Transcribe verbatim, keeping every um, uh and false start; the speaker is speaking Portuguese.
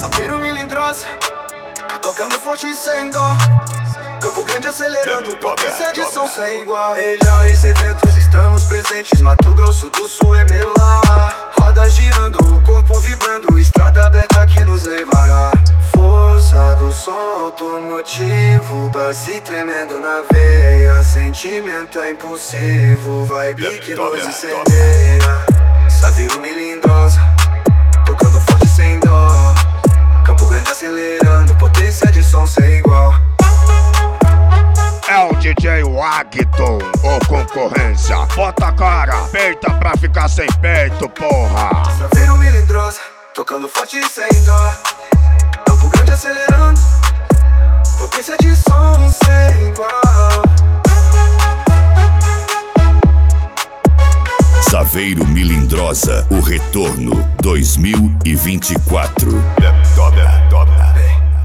Saveiro Milindrosa, tocando forte e sem dó. Campo Grande acelerando, potência de som sem igual. Regiões, eventos, estamos presentes. Mato Grosso do Sul é meu lar. Roda girando, o corpo vibrando, estrada aberta que nos levará. Força do som automotivo, base tremendo na veia. Sentimento é impulsivo, vibe que nos incendeia. Saveiro Milindrosa, tocando forte sem dó. Campo Grande acelerando, potência de som sem igual. É o D J Wagton, ô concorrência. Bota a cara, peita pra ficar sem peito, porra. Saveiro Milindrosa, tocando forte e sem dó. Campo Grande acelerando, potência de som sem igual. Saveiro Milindrosa, o retorno dois mil e vinte e quatro.